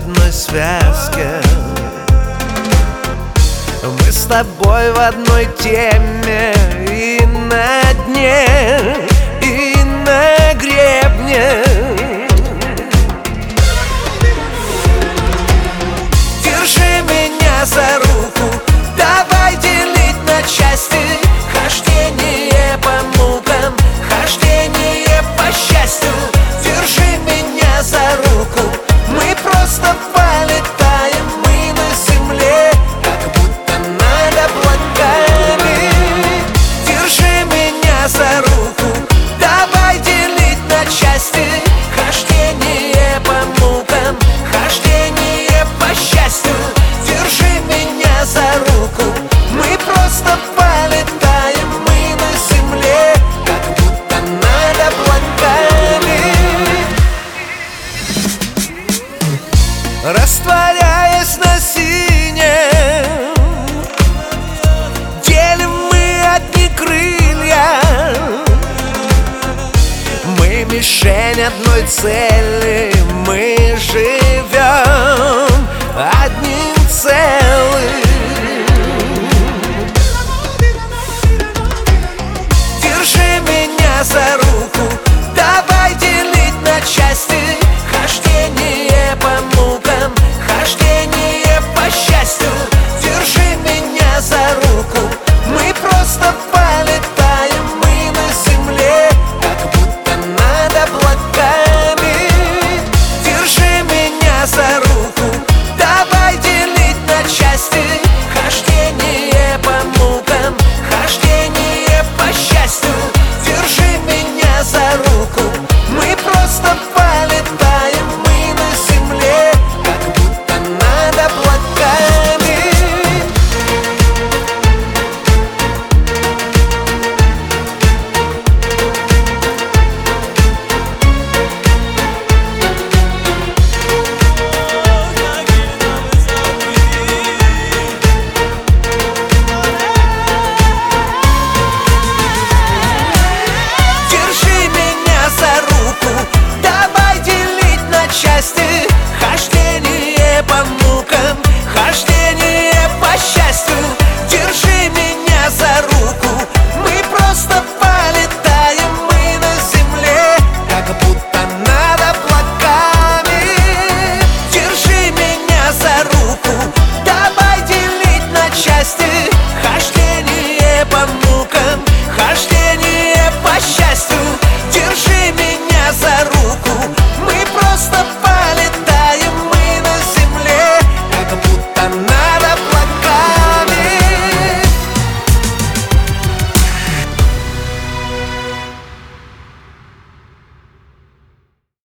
одной связке. Мы с тобой в одной теме, и на дне, и на гребне. Держи меня за руку, давай делить на части. Хождение по мукам, хождение по счастью. Держи меня за руку, мы просто полетаем, мы на земле, как будто над облаками. Держи меня за руку, давай делить на части. Хождение по мукам, хождение по счастью. Держи меня за руку, мы просто полетаем, мы на земле, как будто над облаками. Растворяясь на синем, делим мы одни крылья. Мы мишень одной цели, мы живем одним целым. Держи меня за руку, давай делить на части. Хождение по мукам, хождение по счастью. Держи меня за руку, мы просто полетаем, мы на земле, как будто над облаками. Держи меня за руку, давай делить на части. Хождение по мукам, хождение по счастью. Держи меня за руку, мы просто полетаем, мы на земле, как будто над облаками. Держи меня за руку, давай делить на части. Хождение по мукам, хождение по счастью. Держи